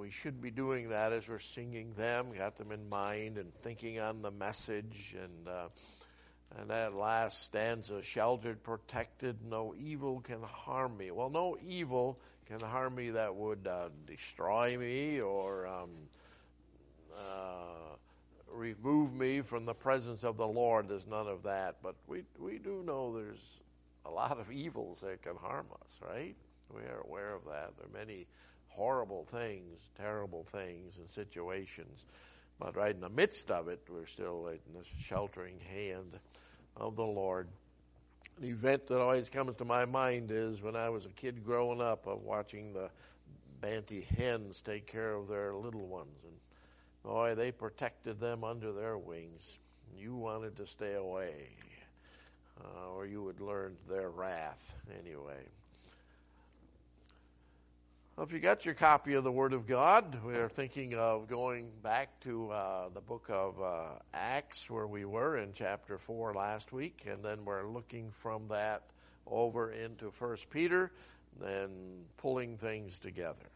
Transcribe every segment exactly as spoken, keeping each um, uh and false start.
we should be doing that as we're singing them, got them in mind and thinking on the message. And uh, and that last stanza, sheltered, protected, no evil can harm me. Well, no evil can harm me that would uh, destroy me or um, uh, remove me from the presence of the Lord. There's none of that. But we we do know there's a lot of evils that can harm us, right? We are aware of that. There are many horrible things, terrible things and situations. But right in the midst of it, we're still in the sheltering hand of the Lord. The event that always comes to my mind is when I was a kid growing up of watching the Banty hens take care of their little ones. And boy, they protected them under their wings. You wanted to stay away, uh, or you would learn their wrath anyway. Well, if you got your copy of the Word of God, we're thinking of going back to uh, the book of uh, Acts, where we were in chapter four last week, and then we're looking from that over into First Peter, then pulling things together.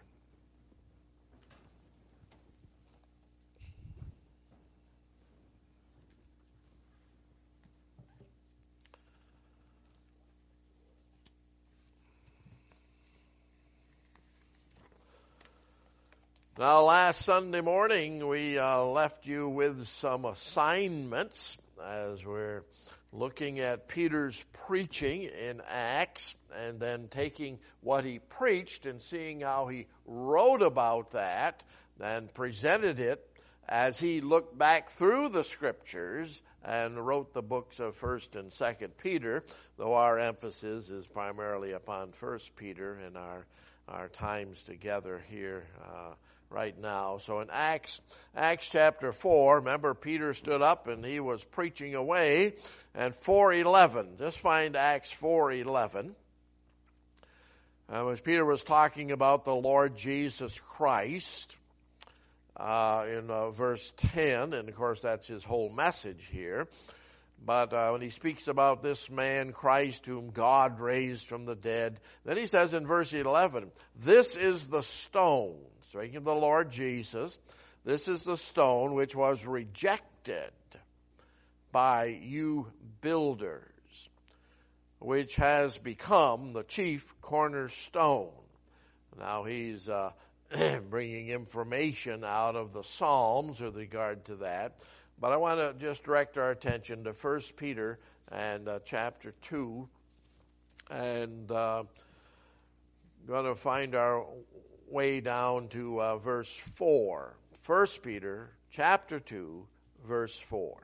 Now, last Sunday morning, we uh, left you with some assignments as we're looking at Peter's preaching in Acts and then taking what he preached and seeing how he wrote about that and presented it as he looked back through the Scriptures and wrote the books of First and Second Peter, though our emphasis is primarily upon First Peter in our, our times together here uh right now. So in Acts, Acts chapter four, remember Peter stood up and he was preaching away, and four eleven, just find Acts four eleven. Uh, as Peter was talking about the Lord Jesus Christ uh, in uh, verse ten, and of course that's his whole message here. But uh, when he speaks about this man, Christ, whom God raised from the dead, then he says in verse eleven, this is the stone, speaking of the Lord Jesus, this is the stone which was rejected by you builders, which has become the chief cornerstone. Now he's uh, bringing information out of the Psalms with regard to that. But I want to just direct our attention to First Peter and uh, chapter two. And uh, going to find our way down to uh, verse four. First Peter chapter two, verse four.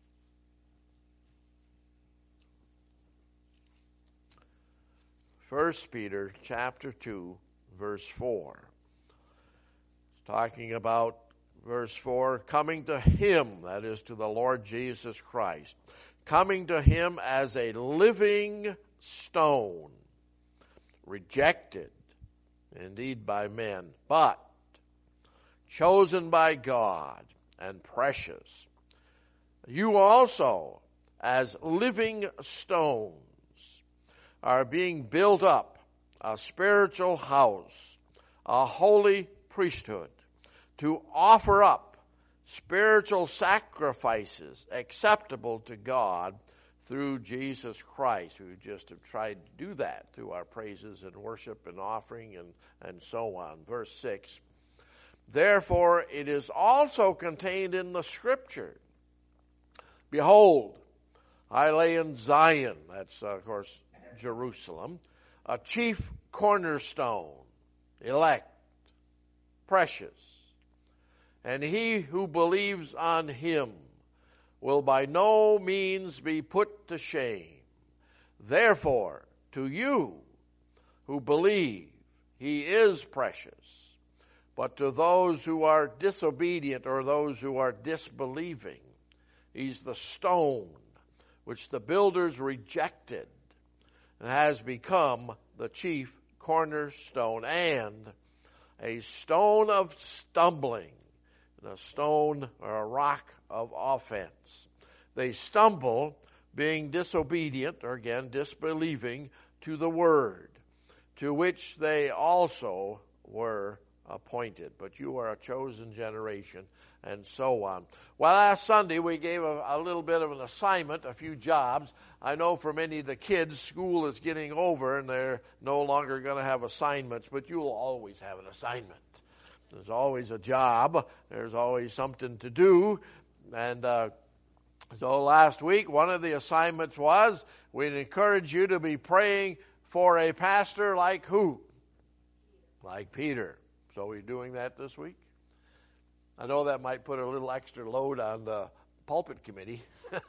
First Peter chapter two, verse four. It's talking about verse four, coming to him, that is to the Lord Jesus Christ, coming to him as a living stone, rejected indeed by men, but chosen by God and precious. You also, as living stones, are being built up a spiritual house, a holy priesthood, to offer up spiritual sacrifices acceptable to God through Jesus Christ. We just have tried to do that through our praises and worship and offering and, and so on. Verse six, therefore it is also contained in the Scripture, behold, I lay in Zion, that's uh, of course Jerusalem, a chief cornerstone, elect, precious, and he who believes on him will by no means be put to shame. Therefore, to you who believe, he is precious. But to those who are disobedient or those who are disbelieving, he's the stone which the builders rejected and has become the chief cornerstone and a stone of stumbling, and a stone or a rock of offense. They stumble, being disobedient, or again, disbelieving, to the word, to which they also were appointed, but you are a chosen generation, and so on. Well, last Sunday we gave a, a little bit of an assignment, a few jobs. I know for many of the kids, school is getting over and they're no longer going to have assignments, but you'll always have an assignment. There's always a job. There's always something to do. And uh, so last week, one of the assignments was we'd encourage you to be praying for a pastor like who? Like Peter. So are we doing that this week? I know that might put a little extra load on the pulpit committee.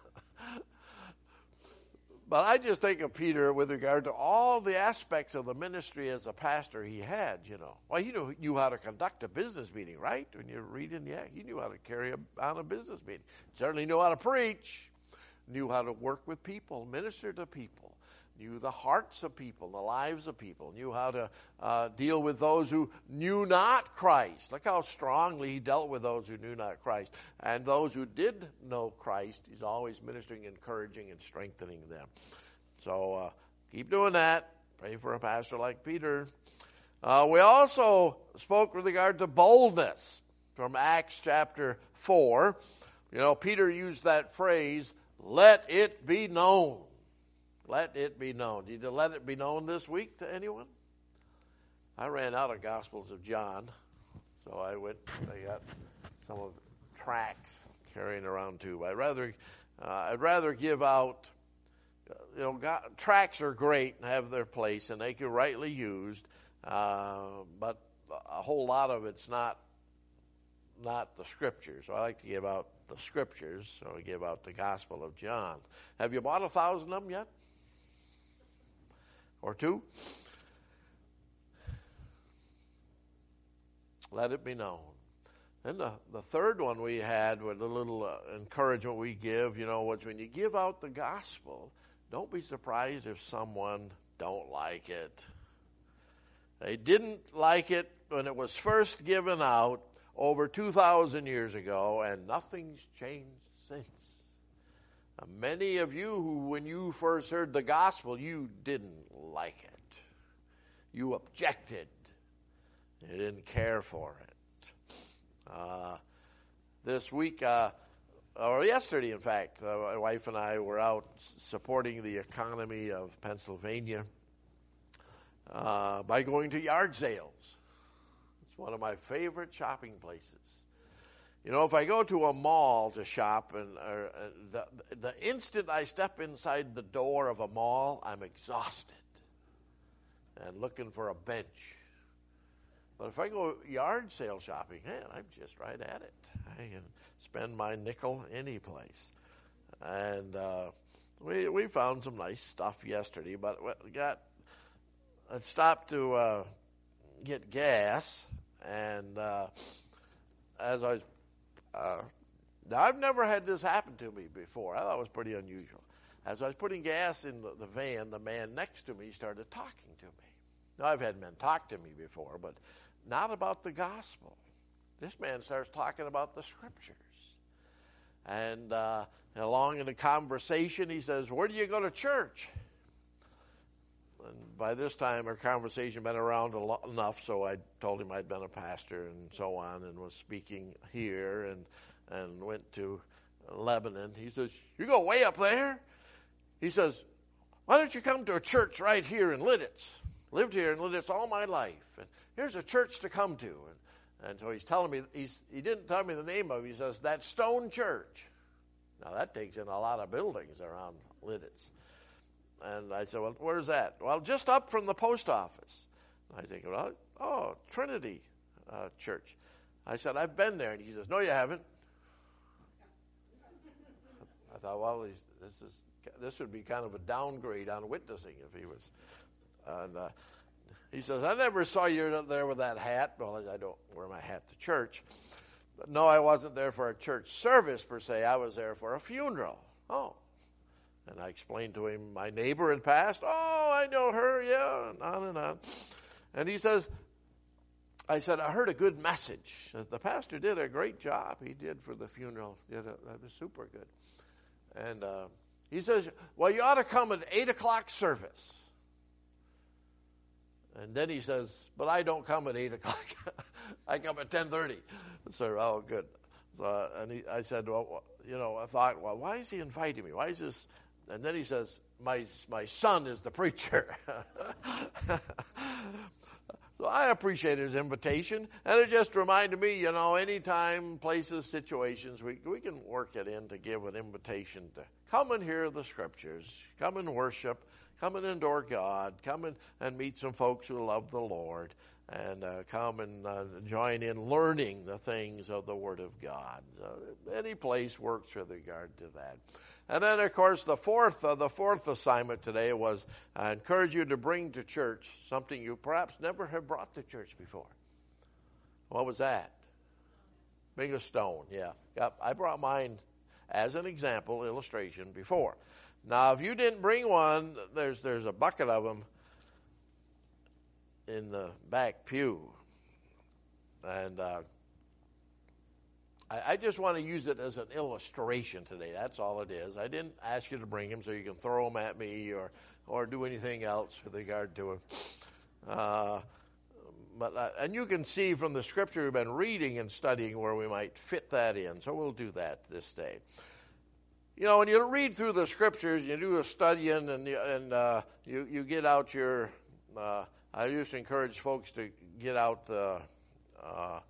But I just think of Peter with regard to all the aspects of the ministry as a pastor he had, you know. Well, he knew, knew how to conduct a business meeting, right? When you're reading, yeah, he knew how to carry a, on a business meeting. Certainly knew how to preach, knew how to work with people, minister to people, knew the hearts of people, the lives of people, knew how to uh, deal with those who knew not Christ. Look how strongly he dealt with those who knew not Christ. And those who did know Christ, he's always ministering, encouraging, and strengthening them. So uh, keep doing that. Pray for a pastor like Peter. Uh, we also spoke with regard to boldness from Acts chapter four. You know, Peter used that phrase, let it be known. Let it be known. Did you let it be known this week to anyone? I ran out of Gospels of John, so I went, I got some of the tracts carrying around too. I'd rather, uh, I'd rather give out, uh, you know, God, tracts are great and have their place, and they can rightly used, uh, but a whole lot of it's not, not the Scriptures. So I like to give out the Scriptures, so I give out the Gospel of John. Have you bought a thousand of them yet? Or two? Let it be known. Then the, the third one we had with a little uh, encouragement we give, you know, was when you give out the gospel, don't be surprised if someone don't like it. They didn't like it when it was first given out over two thousand years ago, and nothing's changed since. Now, many of you who, when you first heard the gospel, you didn't like it. You objected. You didn't care for it. Uh, this week, uh, or yesterday, in fact, uh, my wife and I were out supporting the economy of Pennsylvania uh, by going to yard sales. It's one of my favorite shopping places. You know, if I go to a mall to shop, and uh, the, the instant I step inside the door of a mall, I'm exhausted and looking for a bench. But if I go yard sale shopping, man, I'm just right at it. I can spend my nickel any place. And uh, we we found some nice stuff yesterday, but we got I stopped to uh, get gas, and uh, as I was Uh, now, I've never had this happen to me before. I thought it was pretty unusual. As I was putting gas in the, the van, the man next to me started talking to me. Now, I've had men talk to me before, but not about the gospel. This man starts talking about the Scriptures. And uh, along in the conversation, he says, where do you go to church? And by this time, our conversation had been around a lot, enough, so I told him I'd been a pastor and so on, and was speaking here, and and went to Lebanon. He says, you go way up there? He says, why don't you come to a church right here in Lidditz? Lived here in Lidditz all my life, and here's a church to come to. And, and so he's telling me, he's, he didn't tell me the name of it. He says, that Stone Church. Now, that takes in a lot of buildings around Lidditz. And I said, well, where's that? Well, just up from the post office. I think, well, oh, Trinity uh, Church. I said, I've been there. And he says, no, you haven't. I thought, well, he's, this is this would be kind of a downgrade on witnessing if he was. And uh, he says, I never saw you there with that hat. Well, I don't wear my hat to church. But no, I wasn't there for a church service per se. I was there for a funeral. Oh. And I explained to him my neighbor had passed. Oh, I know her, yeah, and on and on. And he says, I said, I heard a good message. The pastor did a great job. He did for the funeral. Did a, that was super good. And uh, he says, well, you ought to come at eight o'clock service. And then he says, but I don't come at eight o'clock. I come at ten thirty. So, oh, good. So, and he, I said, well, you know, I thought, well, why is he inviting me? Why is this? And then he says, my my son is the preacher. So I appreciated his invitation, and it just reminded me, you know, anytime, places, situations, we we can work it in to give an invitation to come and hear the Scriptures, come and worship, come and adore God, come and, and meet some folks who love the Lord, and uh, come and uh, join in learning the things of the Word of God. Uh, any place works with regard to that. And then, of course, the fourth uh, the fourth assignment today was I encourage you to bring to church something you perhaps never have brought to church before. What was that? Bring a stone, yeah. Yep, I brought mine as an example, illustration, before. Now, if you didn't bring one, there's there's a bucket of them in the back pew. And uh, I, I just want to use it as an illustration today. That's all it is. I didn't ask you to bring them so you can throw them at me or, or do anything else with regard to them. Uh, but uh, and you can see from the scripture we've been reading and studying where we might fit that in. So we'll do that this day. You know, when you read through the scriptures, you do a studying and you, and uh, you you get out your. Uh, I used to encourage folks to get out the uh,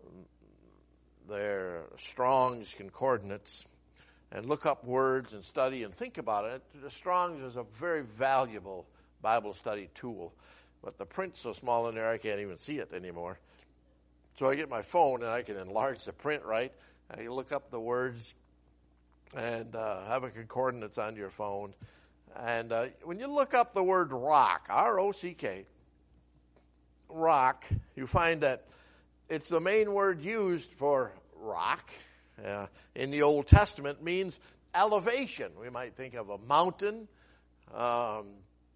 their Strong's Concordance and look up words and study and think about it. The Strong's is a very valuable Bible study tool, but the print's so small in there I can't even see it anymore. So I get my phone and I can enlarge the print, right? I look up the words and uh, have a concordance on your phone. And uh, when you look up the word rock, R O C K, rock, you find that it's the main word used for rock uh, in the Old Testament means elevation. We might think of a mountain, um,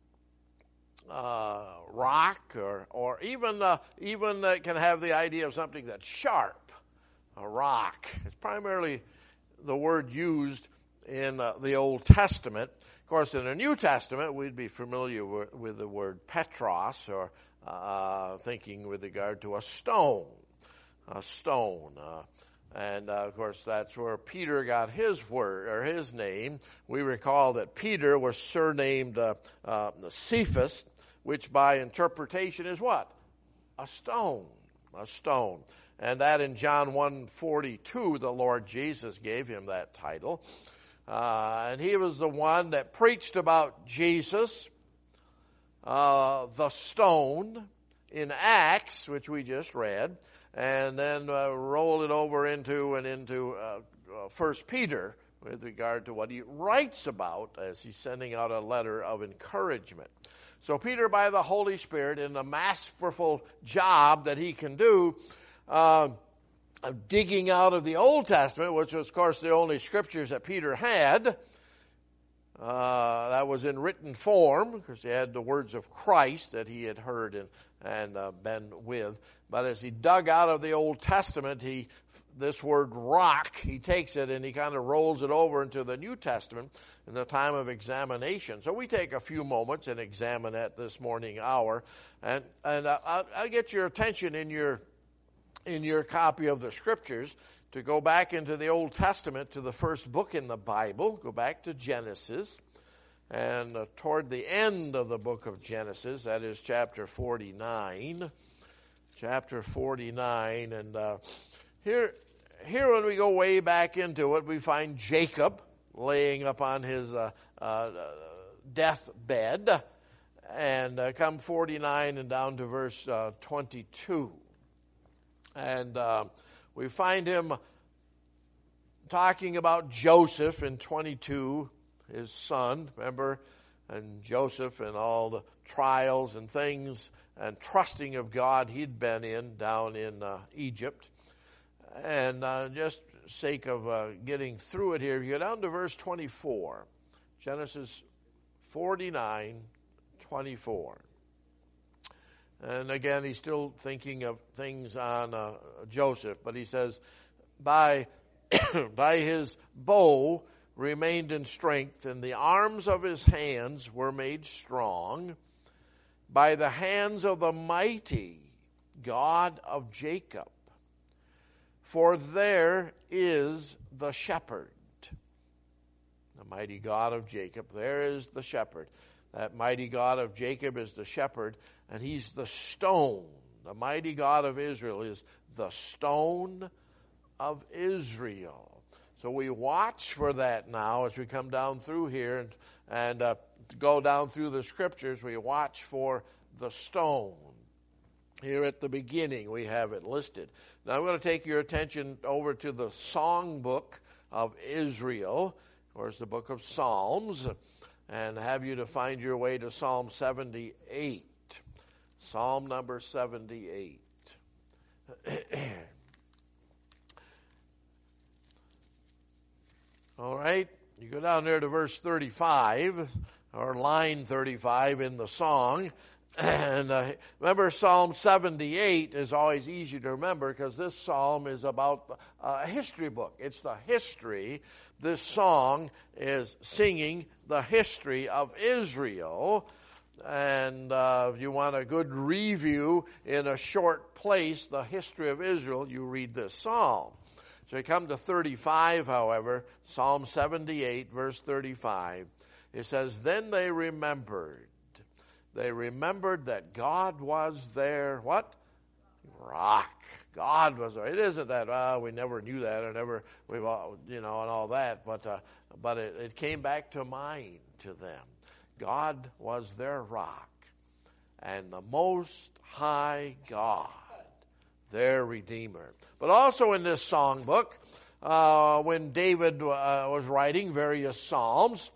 uh, rock, or or even uh, even uh, can have the idea of something that's sharp, a rock. It's primarily the word used in uh, the Old Testament. Of course, in the New Testament, we'd be familiar with, with the word Petros, or uh, thinking with regard to a stone, a stone. Uh, and, uh, of course, that's where Peter got his word, or his name. We recall that Peter was surnamed uh, uh, Cephas, which by interpretation is what? A stone, a stone. And that in John one forty-two, the Lord Jesus gave him that title. Uh, and he was the one that preached about Jesus, uh, the stone, in Acts, which we just read, and then uh, rolled it over into and into uh, uh, First Peter with regard to what he writes about as he's sending out a letter of encouragement. So Peter, by the Holy Spirit, in the masterful job that he can do, Uh, of digging out of the Old Testament, which was, of course, the only scriptures that Peter had, uh, that was in written form, because he had the words of Christ that he had heard and, and uh, been with. But as he dug out of the Old Testament, he this word rock, he takes it and he kind of rolls it over into the New Testament in the time of examination. So we take a few moments and examine that this morning hour. And, and uh, I'll, I'll get your attention in your in your copy of the Scriptures to go back into the Old Testament to the first book in the Bible. Go back to Genesis. And uh, toward the end of the book of Genesis, that is chapter forty-nine. Chapter forty-nine. And uh, here, here when we go way back into it, we find Jacob laying upon his uh, uh, deathbed. And uh, come forty-nine and down to verse uh, twenty-two. And uh, we find him talking about Joseph in twenty-two, his son, remember? And Joseph and all the trials and things and trusting of God he'd been in down in uh, Egypt. And uh, just sake of uh, getting through it here, you go down to verse twenty-four. Genesis forty-nine, twenty-four. And again, he's still thinking of things on uh, Joseph, but he says, by, by his bow remained in strength, and the arms of his hands were made strong. by the hands of the mighty God of Jacob. For there is the shepherd. The mighty God of Jacob, there is the shepherd. That mighty God of Jacob is the shepherd, and he's the stone. The mighty God of Israel is the stone of Israel. So we watch for that now as we come down through here and, and uh, go down through the scriptures. We watch for the stone. Here at the beginning we have it listed. Now I'm going to take your attention over to the songbook of Israel, of course the book of Psalms, and have you to find your way to Psalm seventy-eight. Psalm number seventy-eight. All right, you go down there to verse thirty-five, or line thirty-five in the song. And uh, remember, Psalm seventy-eight is always easy to remember because this psalm is about a history book. It's the history. This song is singing the history of Israel. And uh, if you want a good review in a short place, the history of Israel, you read this psalm. So you come to thirty-five, however, Psalm seventy-eight, verse thirty-five. It says, "Then they remembered. They remembered that God was their," what? Rock. God was there. It isn't that, uh, we never knew that, or never, we've all, you know, and all that, but uh, but it, it came back to mind to them. God was their rock, and the Most High God, their Redeemer. But also in this songbook, uh, when David uh, was writing various psalms,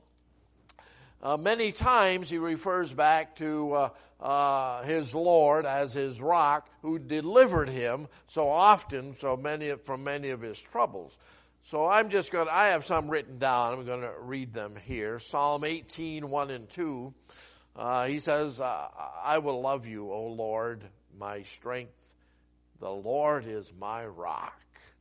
Uh, many times he refers back to uh, uh, his Lord as his rock who delivered him so often, so many from many of his troubles. So I'm just going to, I have some written down. I'm going to read them here. Psalm eighteen, one and two. Uh, he says, uh, "I will love you, O Lord, my strength. The Lord is my rock."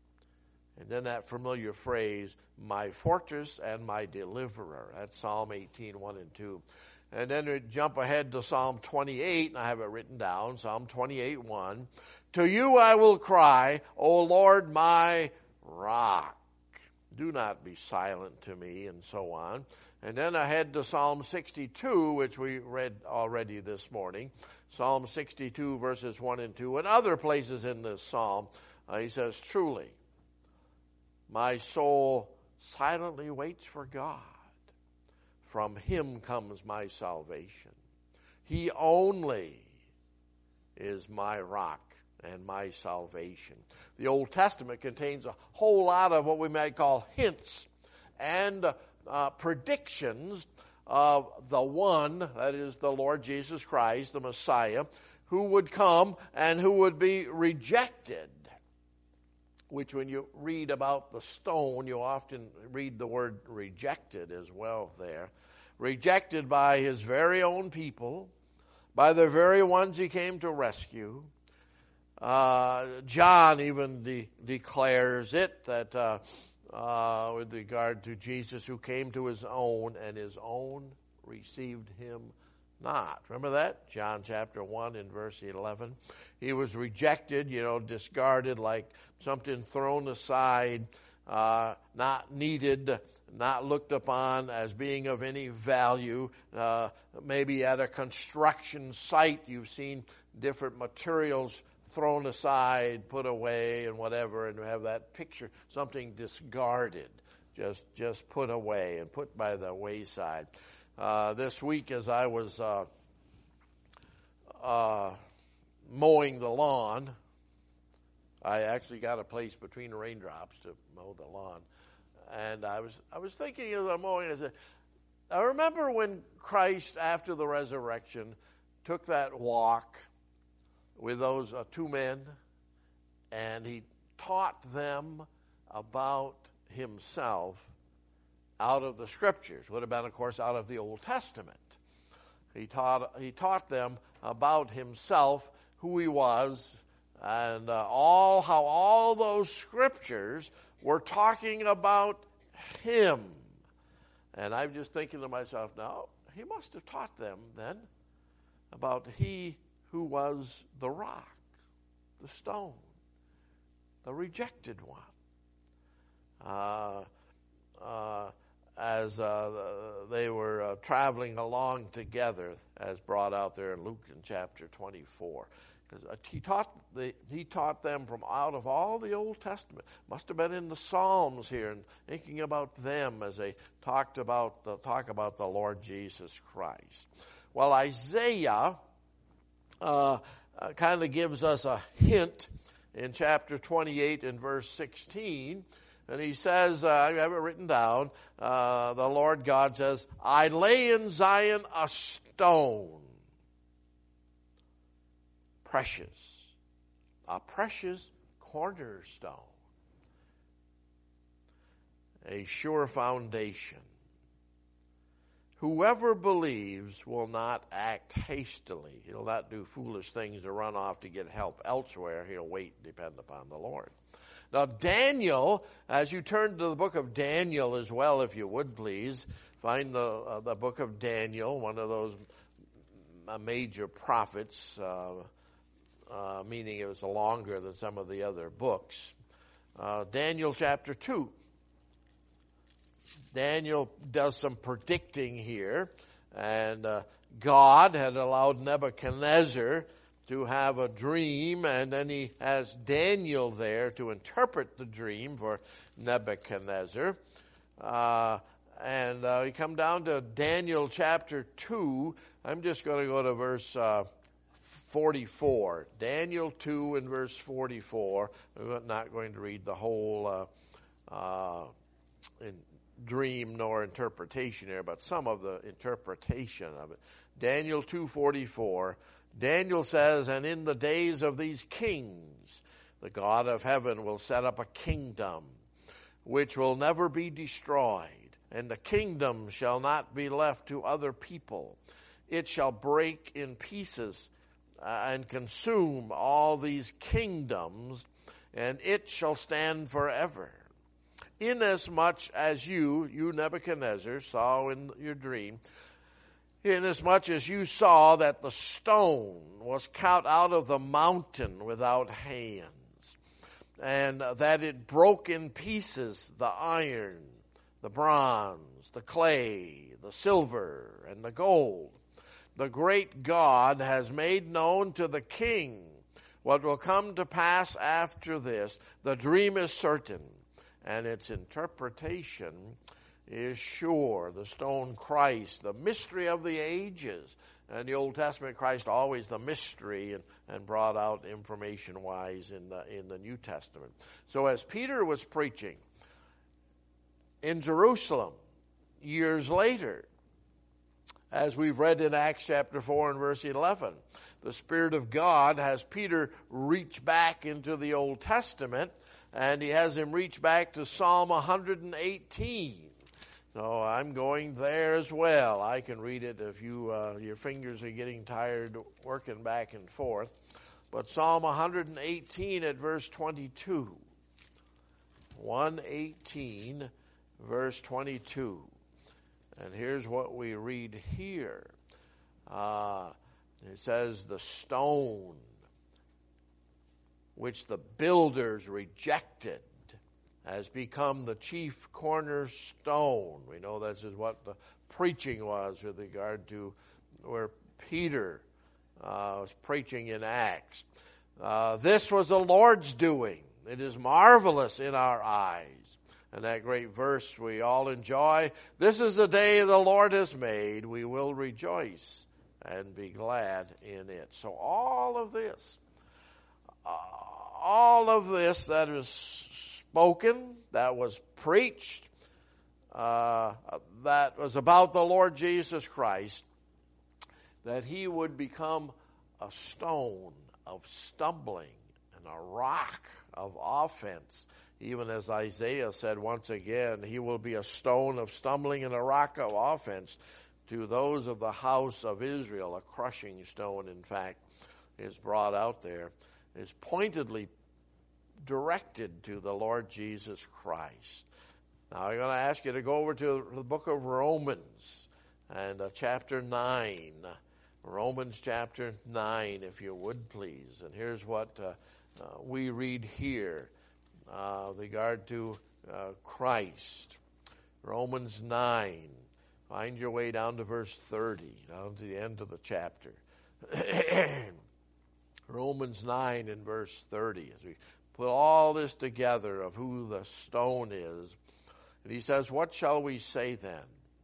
And then that familiar phrase, "my fortress and my deliverer." That's Psalm eighteen, one and two. And then we jump ahead to Psalm twenty-eight, and I have it written down, Psalm twenty-eight, one. "To you I will cry, O Lord, my rock. Do not be silent to me," and so on. And then ahead to Psalm sixty-two, which we read already this morning. Psalm sixty-two, verses one and two, and other places in this psalm. Uh, he says, "Truly, my soul silently waits for God. From him comes my salvation. He only is my rock and my salvation." The Old Testament contains a whole lot of what we might call hints and uh, predictions of the one, that is the Lord Jesus Christ, the Messiah, who would come and who would be rejected. Which when you read about the stone, you often read the word rejected as well there. Rejected by his very own people, by the very ones he came to rescue. Uh, John even de- declares it, that uh, uh, with regard to Jesus, who came to his own, and his own received him not. Remember that? John chapter one and verse eleven. He was rejected, you know, discarded, like something thrown aside, uh, not needed, not looked upon as being of any value. Uh, maybe at a construction site, you've seen different materials thrown aside, put away, and whatever, and you have that picture, something discarded, just just put away and put by the wayside. Uh, this week, as I was uh, uh, mowing the lawn, I actually got a place between the raindrops to mow the lawn, and I was I was thinking as I'm mowing, I said, I remember when Christ, after the resurrection, took that walk with those uh, two men, and he taught them about himself out of the Scriptures. Would have been, of course, out of the Old Testament. He taught he taught them about himself, who he was, and uh, all how all those Scriptures were talking about him. And I'm just thinking to myself, now, he must have taught them then about he who was the rock, the stone, the rejected one. Uh, uh, as uh, they were uh, traveling along together, as brought out there in Luke in chapter twenty-four. Because he taught the, he taught them from out of all the Old Testament. Must have been in the Psalms here, and thinking about them as they talked about the, talk about the Lord Jesus Christ. Well, Isaiah uh, uh, kind of gives us a hint in chapter twenty-eight and verse sixteen. And he says, uh, I have it written down, uh, the Lord God says, I lay in Zion a stone, precious, a precious cornerstone, a sure foundation. Whoever believes will not act hastily. He'll not do foolish things to run off to get help elsewhere. He'll wait and depend upon the Lord. Now, Daniel, as you turn to the book of Daniel as well, if you would please, find the, uh, the book of Daniel, one of those major prophets, uh, uh, meaning it was longer than some of the other books. Uh, Daniel chapter two. Daniel does some predicting here, and uh, God had allowed Nebuchadnezzar to have a dream, and then he has Daniel there to interpret the dream for Nebuchadnezzar. Uh, and uh, we come down to Daniel chapter two. I'm just going to go to verse uh, forty-four. Daniel two and verse forty-four. I'm not going to read the whole uh, uh, in dream nor interpretation here, but some of the interpretation of it. Daniel two forty-four. Daniel says, and in the days of these kings, the God of heaven will set up a kingdom which will never be destroyed, and the kingdom shall not be left to other people. It shall break in pieces uh, and consume all these kingdoms, and it shall stand forever. Inasmuch as you, you Nebuchadnezzar, saw in your dream, inasmuch as you saw that the stone was cut out of the mountain without hands, and that it broke in pieces the iron, the bronze, the clay, the silver, and the gold, the great God has made known to the king what will come to pass after this. The dream is certain, and its interpretation is sure. The stone Christ, the mystery of the ages. And the Old Testament Christ always the mystery, and, and brought out information-wise in the, in the New Testament. So as Peter was preaching in Jerusalem years later, as we've read in Acts chapter four and verse eleven, the Spirit of God has Peter reach back into the Old Testament, and he has him reach back to Psalm one eighteen. So I'm going there as well. I can read it if you uh, your fingers are getting tired working back and forth. But Psalm one eighteen at verse twenty-two. one eighteen, verse twenty-two. And here's what we read here. Uh, it says, the stone which the builders rejected has become the chief cornerstone. We know this is what the preaching was with regard to where Peter uh, was preaching in Acts. Uh, this was the Lord's doing. It is marvelous in our eyes. And that great verse we all enjoy. This is the day the Lord has made. We will rejoice and be glad in it. So all of this, uh, all of this that is spoken, that was preached, uh, that was about the Lord Jesus Christ, that he would become a stone of stumbling and a rock of offense. Even as Isaiah said once again, he will be a stone of stumbling and a rock of offense to those of the house of Israel. A crushing stone, in fact, is brought out there, is pointedly directed to the Lord Jesus Christ. Now I'm going to ask you to go over to the book of Romans and uh, chapter nine. Romans chapter nine, if you would, please. And here's what uh, uh, we read here uh, with regard to uh, Christ. Romans nine. Find your way down to verse thirty, down to the end of the chapter. Romans nine and verse thirty. As we put all this together of who the stone is. And he says, what shall we say then?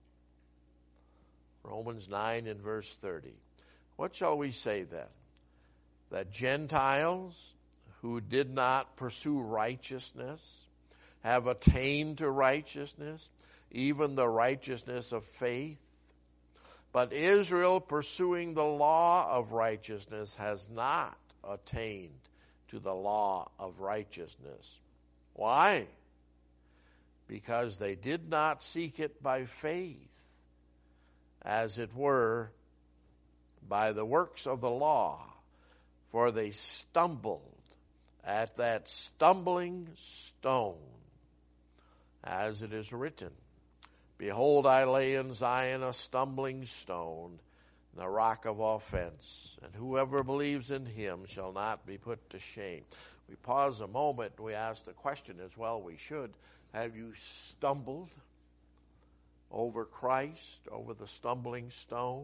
Romans nine and verse thirty. What shall we say then? That Gentiles who did not pursue righteousness have attained to righteousness, even the righteousness of faith? But Israel, pursuing the law of righteousness, has not attained to the law of righteousness. Why? Because they did not seek it by faith, as it were, by the works of the law, for they stumbled at that stumbling stone, as it is written, behold, I lay in Zion a stumbling stone, the rock of offense, and whoever believes in him shall not be put to shame. We pause a moment and we ask the question, as well we should, have you stumbled over Christ, over the stumbling stone?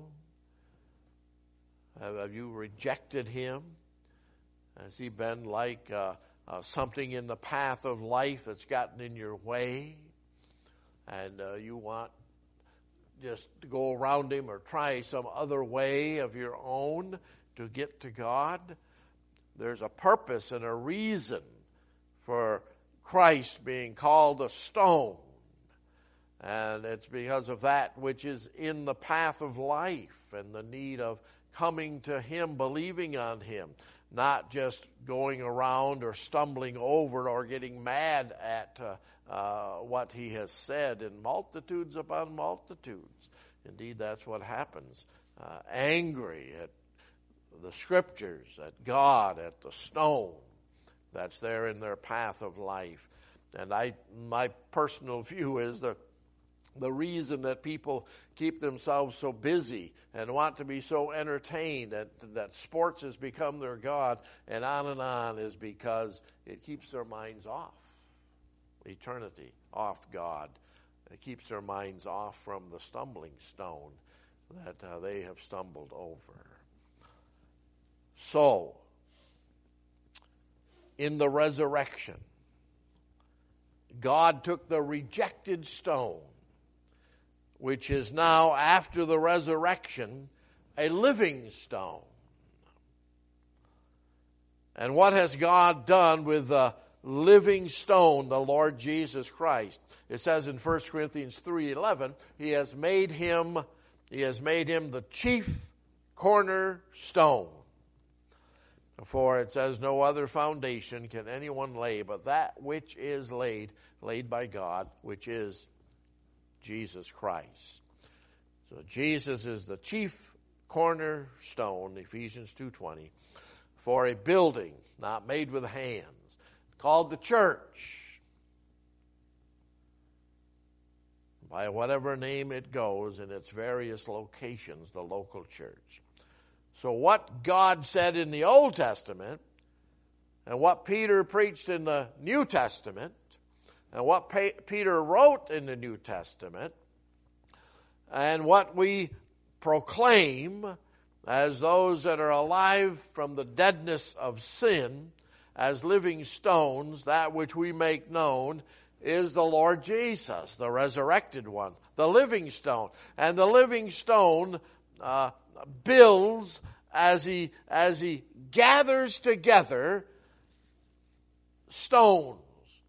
Have you rejected him? Has he been like uh, uh, something in the path of life that's gotten in your way? And uh, you want just to go around him or try some other way of your own to get to God? There's a purpose and a reason for Christ being called a stone. And it's because of that which is in the path of life and the need of coming to him, believing on him, not just going around or stumbling over or getting mad at uh, uh, what he has said in multitudes upon multitudes. Indeed, that's what happens. Uh, angry at the scriptures, at God, at the stone that's there in their path of life. And I, my personal view is that the reason that people keep themselves so busy and want to be so entertained, that, that sports has become their God, and on and on, is because it keeps their minds off eternity, off God. It keeps their minds off from the stumbling stone that uh, they have stumbled over. So, in the resurrection, God took the rejected stone, which is now, after the resurrection, a living stone. And what has God done with the living stone, the Lord Jesus Christ? It says in First Corinthians three eleven, He has made him, He has made him the chief cornerstone. For it says, no other foundation can anyone lay but that which is laid, laid by God, which is Jesus Christ. So Jesus is the chief cornerstone, Ephesians two twenty, for a building not made with hands, called the church, by whatever name it goes in its various locations, the local church. So what God said in the Old Testament, and what Peter preached in the New Testament, and what pa- Peter wrote in the New Testament, and what we proclaim as those that are alive from the deadness of sin, as living stones, that which we make known is the Lord Jesus, the resurrected one, the living stone. And the living stone uh, builds as he, as he gathers together stones.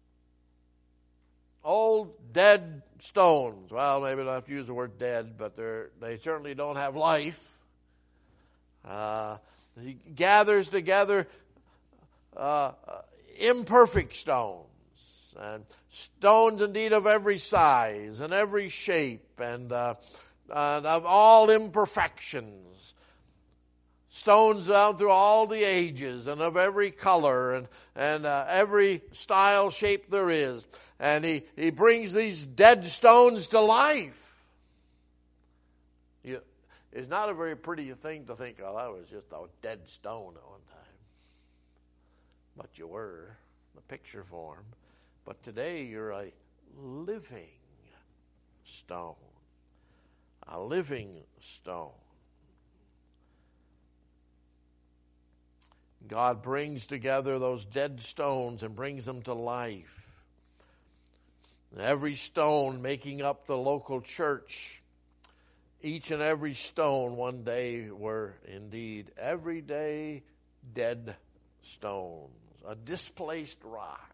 Old, dead stones. Well, maybe I don't have to use the word dead, but they're, they certainly don't have life. Uh, he gathers together uh, imperfect stones, and stones indeed of every size and every shape, and, uh, and of all imperfections. Stones down through all the ages and of every color and, and uh, every style, shape there is. And he, he brings these dead stones to life. You, is not a very pretty thing to think, oh, that was just a dead stone at one time. But you were, the picture form. But today you're a living stone. A living stone. God brings together those dead stones and brings them to life. Every stone making up the local church, each and every stone one day were indeed everyday dead stones, a displaced rock,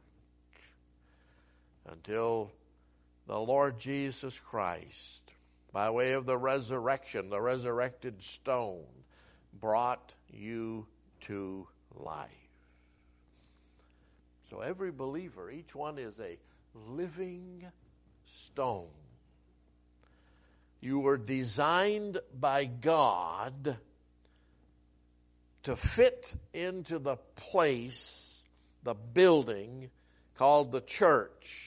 until the Lord Jesus Christ, by way of the resurrection, the resurrected stone, brought you to life. So every believer, each one is a living stone. You were designed by God to fit into the place, the building called the church.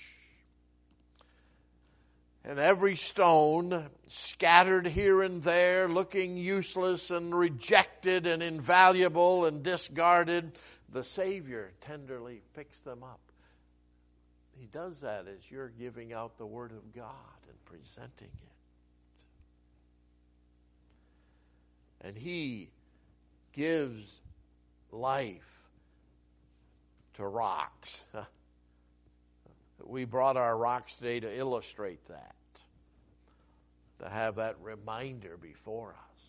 And every stone scattered here and there, looking useless and rejected and invaluable and discarded, the Savior tenderly picks them up. He does that as you're giving out the Word of God and presenting it. And He gives life to rocks. We brought our rocks today to illustrate that, to have that reminder before us.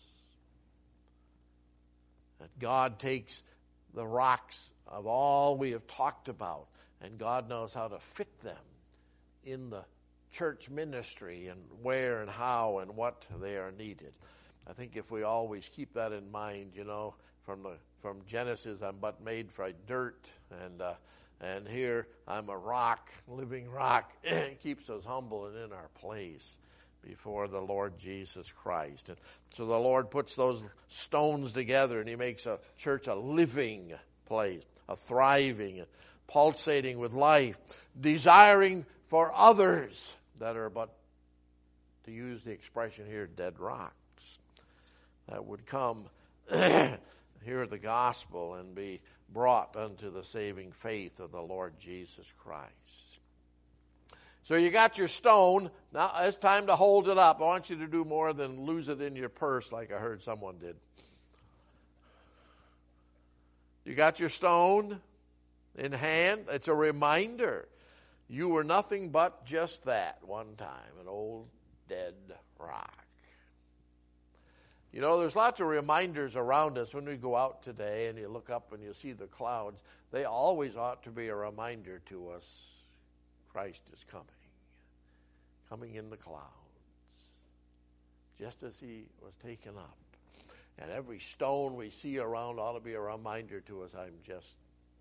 That God takes the rocks of all we have talked about, and God knows how to fit them in the church ministry and where and how and what they are needed. I think if we always keep that in mind, you know, from the from Genesis, I'm but made for dirt, and uh, and here I'm a rock, living rock. It keeps us humble and in our place before the Lord Jesus Christ. And so the Lord puts those stones together, and He makes a church a living place, a thriving, pulsating with life, desiring for others that are but, to use the expression here, dead rocks, that would come hear the gospel and be brought unto the saving faith of the Lord Jesus Christ. So you got your stone. Now it's time to hold it up. I want you to do more than lose it in your purse like I heard someone did. You got your stone in hand. It's a reminder. You were nothing but just that one time, an old dead rock. You know, there's lots of reminders around us when we go out today and you look up and you see the clouds. They always ought to be a reminder to us, Christ is coming, coming in the clouds, just as He was taken up. And every stone we see around ought to be a reminder to us, I'm just,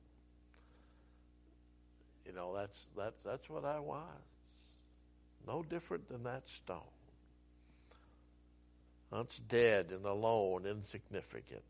you know, that's, that's, that's what I was. No different than that stone. Once dead and alone, insignificant.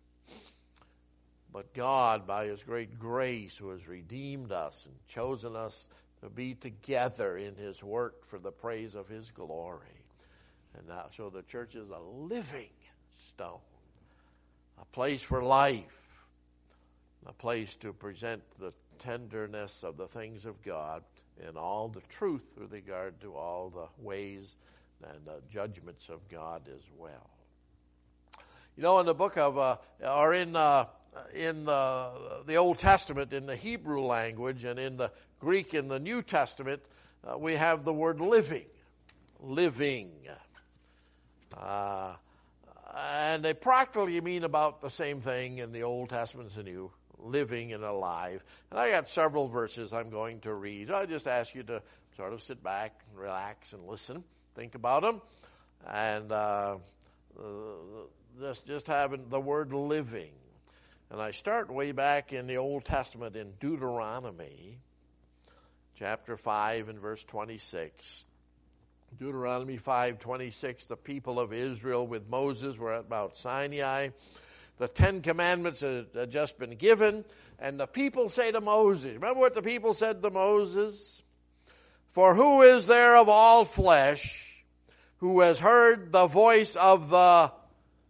But God, by His great grace, who has redeemed us and chosen us to be together in His work for the praise of His glory. And now, so the church is a living stone, a place for life, a place to present the tenderness of the things of God and all the truth with regard to all the ways and uh, judgments of God as well. You know, in the book of, uh, or in uh, in the, the Old Testament, in the Hebrew language, and in the Greek in the New Testament, uh, we have the word living. Living. Uh, and they practically mean about the same thing in the Old Testament as the New. Living and alive. And I got several verses I'm going to read. I just ask you to sort of sit back and relax and listen. Think about them, and uh, uh, just just having the word living. And I start way back in the Old Testament in Deuteronomy, chapter five and verse twenty-six. Deuteronomy five twenty-six. The people of Israel with Moses were at Mount Sinai. The Ten Commandments had just been given, and the people say to Moses. Remember what the people said to Moses? For who is there of all flesh who has heard the voice of the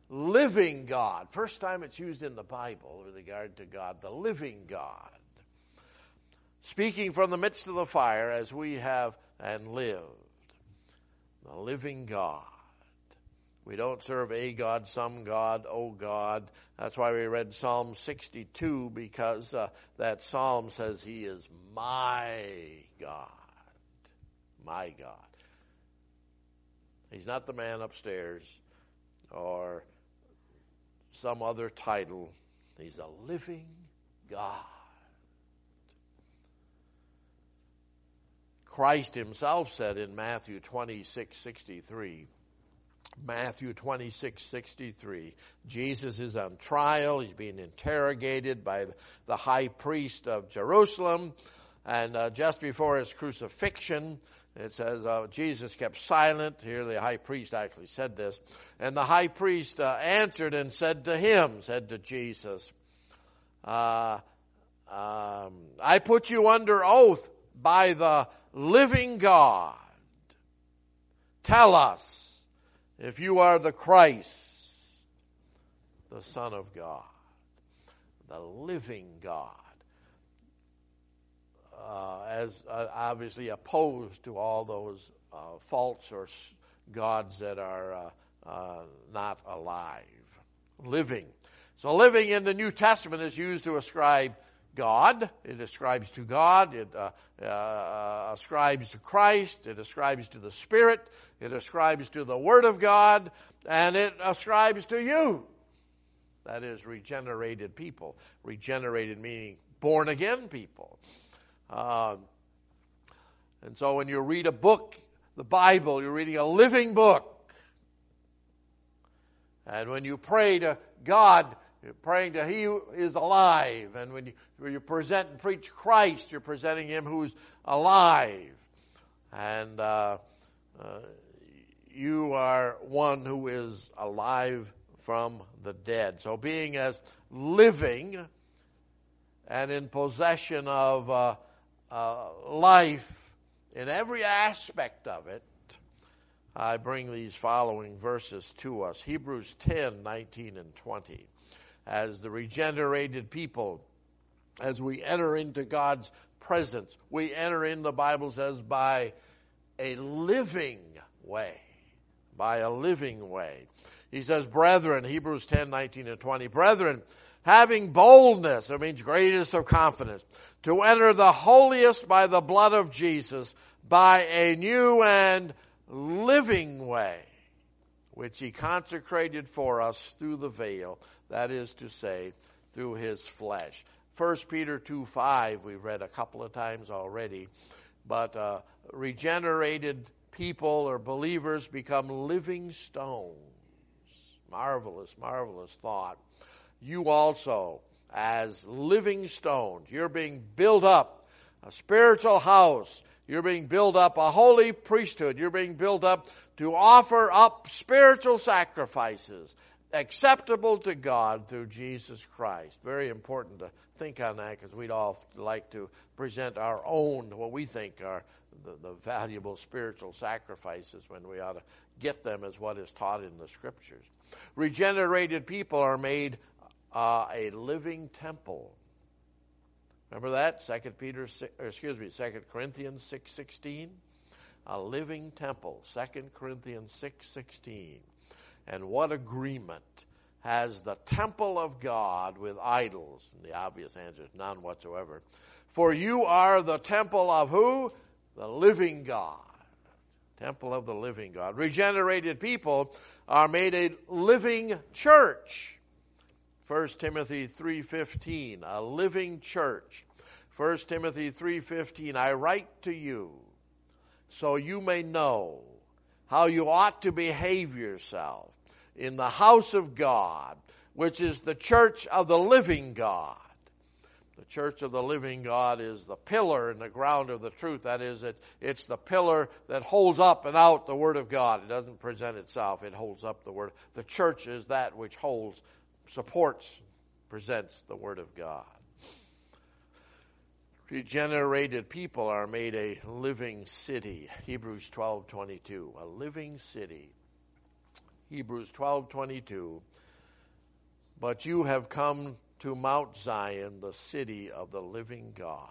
living God. First time it's used in the Bible with regard to God, the living God. Speaking from the midst of the fire as we have and lived. The living God. We don't serve a God, some God, oh God. That's why we read Psalm sixty-two, because uh, that psalm says he is my God. My God. He's not the man upstairs or some other title. He's a living God. Christ himself said in Matthew twenty-six sixty-three, Matthew twenty-six sixty-three, Jesus is on trial. He's being interrogated by the high priest of Jerusalem. And uh, just before his crucifixion, it says uh, Jesus kept silent. Here the high priest actually said this. And the high priest uh, answered and said to him, said to Jesus, uh, um, I put you under oath by the living God. Tell us if you are the Christ, the Son of God, the living God. Uh, as uh, obviously opposed to all those uh, false or s- gods that are uh, uh, not alive. Living. So living in the New Testament is used to ascribe God. It ascribes to God. It uh, uh, ascribes to Christ. It ascribes to the Spirit. It ascribes to the Word of God. And it ascribes to you. That is, regenerated people. Regenerated meaning born again people. Uh, and so when you read a book, the Bible, you're reading a living book. And when you pray to God, you're praying to He who is alive. And when you, when you present and preach Christ, you're presenting Him who's alive. And uh, uh, you are one who is alive from the dead. So being as living and in possession of uh, uh, life in every aspect of it, I bring these following verses to us. Hebrews ten, nineteen and twenty. As the regenerated people, as we enter into God's presence, we enter in, the Bible says, by a living way. By a living way. He says, brethren, Hebrews ten, nineteen and twenty, brethren, having boldness, it means greatest of confidence, to enter the holiest by the blood of Jesus, by a new and living way, which he consecrated for us through the veil, that is to say, through his flesh. First Peter two five, we've read a couple of times already, but uh, regenerated people or believers become living stones. Marvelous, marvelous thought. You also, as living stones, you're being built up, a spiritual house. You're being built up a holy priesthood. You're being built up to offer up spiritual sacrifices acceptable to God through Jesus Christ. Very important to think on that, because we'd all like to present our own, what we think are the, the valuable spiritual sacrifices, when we ought to get them as what is taught in the Scriptures. Regenerated people are made uh, a living temple. Remember that? Second Peter, or excuse me, Second Corinthians six sixteen, a living temple. Second Corinthians six sixteen, and what agreement has the temple of God with idols? And the obvious answer is none whatsoever. For you are the temple of who? The living God. Temple of the living God. Regenerated people are made a living church. First Timothy three fifteen, a living church. First Timothy three fifteen, I write to you so you may know how you ought to behave yourself in the house of God, which is the church of the living God. The church of the living God is the pillar and the ground of the truth. That is, it, it's the pillar that holds up and out the Word of God. It doesn't present itself. It holds up the Word. The church is that which holds, supports, presents the Word of God. Regenerated people are made a living city. Hebrews twelve twenty-two, a living city. Hebrews twelve twenty-two. But you have come to Mount Zion, the city of the living God,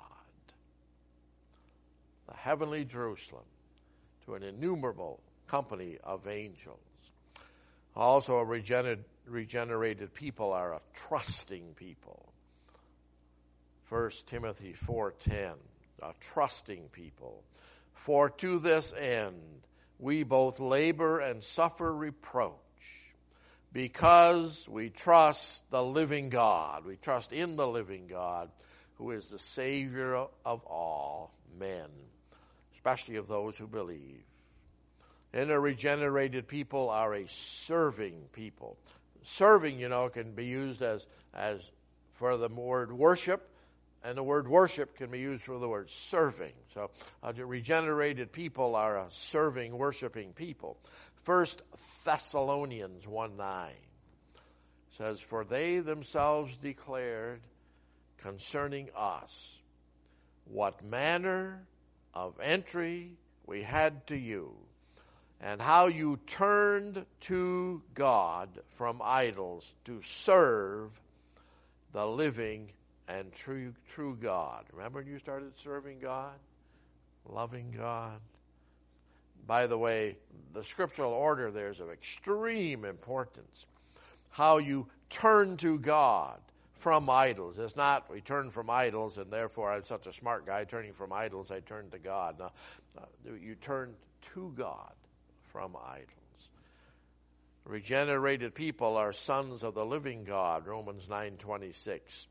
the heavenly Jerusalem, to an innumerable company of angels. Also, a regener- regenerated people are a trusting people. First Timothy four ten, a trusting people. For to this end we both labor and suffer reproach, because we trust the living God. We trust in the living God, who is the Savior of all men, especially of those who believe. And a regenerated people are a serving people. Serving, you know, can be used as, as for the word worship, and the word worship can be used for the word serving. So uh, the regenerated people are a serving, worshiping people. First Thessalonians one nine says, For they themselves declared concerning us what manner of entry we had to you, and how you turned to God from idols to serve the living and true true God. Remember when you started serving God? Loving God? By the way, the scriptural order there is of extreme importance. How you turn to God from idols. It's not we turn from idols and therefore I'm such a smart guy turning from idols, I turn to God. No, uh, you turn to God from idols. Regenerated people are sons of the living God, Romans nine twenty-six.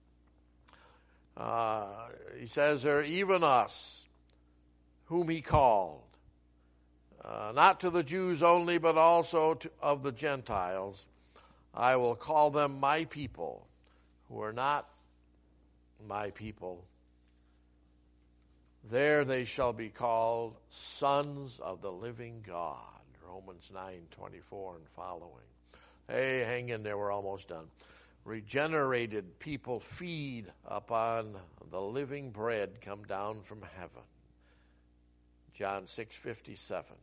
Uh, he says there, even us, whom he called, uh, not to the Jews only, but also to, of the Gentiles, I will call them my people, who are not my people. There they shall be called sons of the living God, Romans nine twenty-four and following. Hey, hang in there, we're almost done. Regenerated people feed upon the living bread come down from heaven. John six fifty-seven.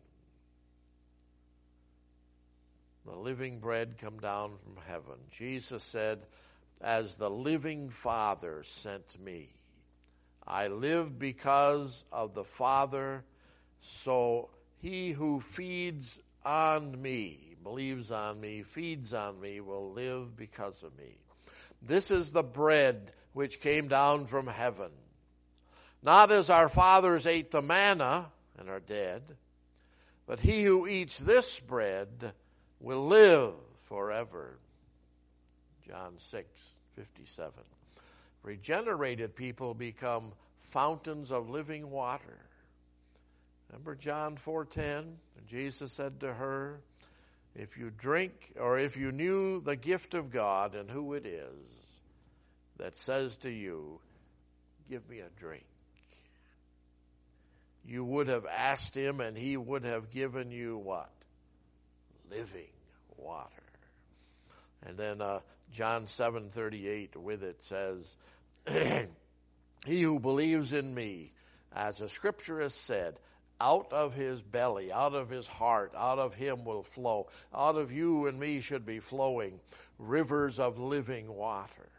The living bread come down from heaven. Jesus said, as the living Father sent me, I live because of the Father, so he who feeds on me, believes on me, feeds on me, will live because of me. This is the bread which came down from heaven. Not as our fathers ate the manna and are dead, but he who eats this bread will live forever. John six fifty-seven. Regenerated people become fountains of living water. Remember John four ten? Jesus said to her, if you drink, or if you knew the gift of God and who it is that says to you, give me a drink, you would have asked him and he would have given you what? Living water. And then uh, John seven thirty-eight with it says, he who believes in me, as the scripture has said, out of his belly, out of his heart, out of him will flow. Out of you and me should be flowing rivers of living water.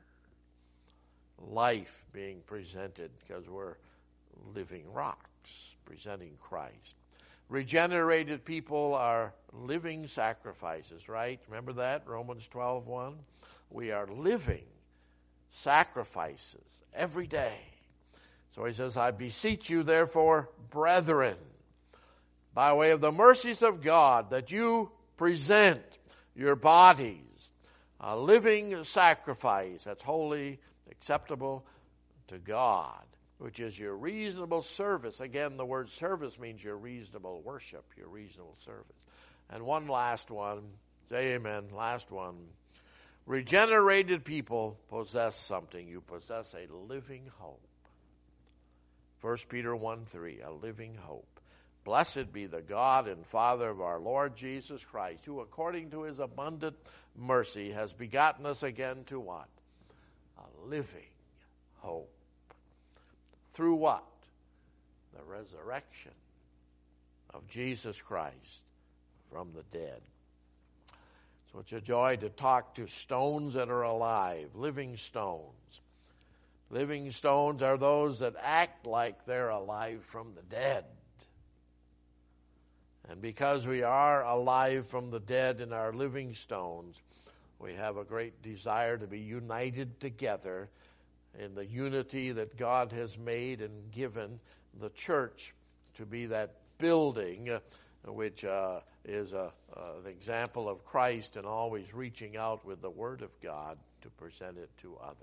Life being presented because we're living rocks presenting Christ. Regenerated people are living sacrifices, right? Remember that? Romans twelve one. We are living sacrifices every day. So he says, I beseech you, therefore, brethren, by way of the mercies of God, that you present your bodies a living sacrifice that's holy, acceptable to God, which is your reasonable service. Again, the word service means your reasonable worship, your reasonable service. And one last one. Say amen. Last one. Regenerated people possess something. You possess a living hope. First Peter one three, a living hope. Blessed be the God and Father of our Lord Jesus Christ, who according to his abundant mercy has begotten us again to what? A living hope. Through what? The resurrection of Jesus Christ from the dead. So it's a joy to talk to stones that are alive, living stones. Living stones are those that act like they're alive from the dead. And because we are alive from the dead in our living stones, we have a great desire to be united together in the unity that God has made and given the church to be that building uh, which uh, is a, uh, an example of Christ and always reaching out with the Word of God to present it to others.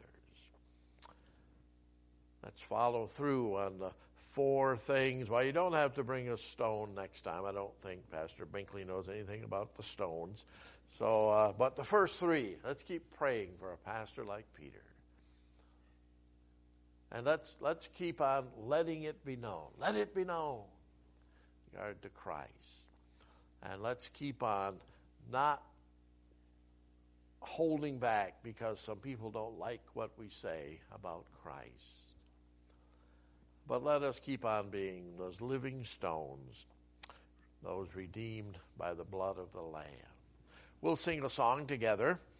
Let's follow through on the four things. Well, you don't have to bring a stone next time. I don't think Pastor Binkley knows anything about the stones. So, uh, but the first three, let's keep praying for a pastor like Peter. And let's let's keep on letting it be known. Let it be known in regard to Christ. And let's keep on not holding back because some people don't like what we say about Christ. But let us keep on being those living stones, those redeemed by the blood of the Lamb. We'll sing a song together.